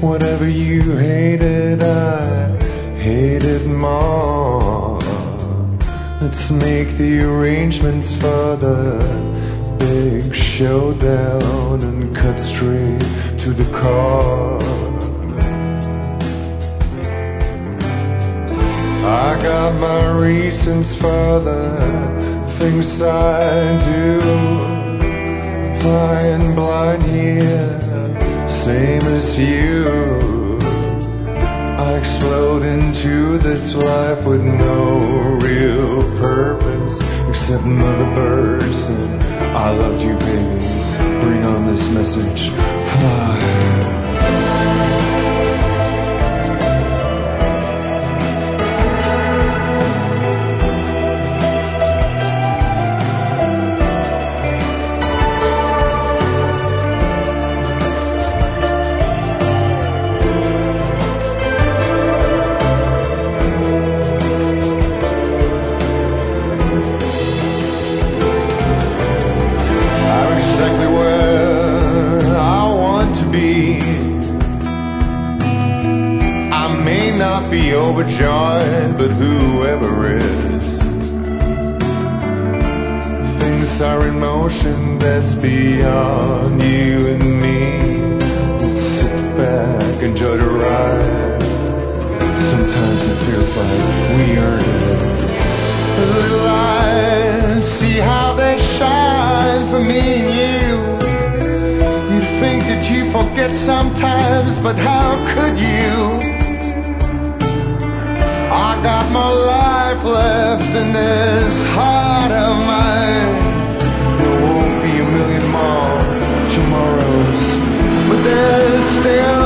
Whatever you hated, I hated more. Let's make the arrangements for the big showdown and cut straight to the car. I got my reasons for the things I do. Flying blind here, same as you. I explode into this life with no real purpose, except Mother Bird said, I loved you, baby. Bring on this message, fly. Be overjoyed, but whoever is, things are in motion that's beyond you and me. Let's sit back, enjoy the ride. Sometimes it feels like we earned it. Little lights, see how they shine for me and you. You'd think that you forget sometimes, but how could you? I got my life left in this heart of mine. There won't be a million more tomorrows, but there's still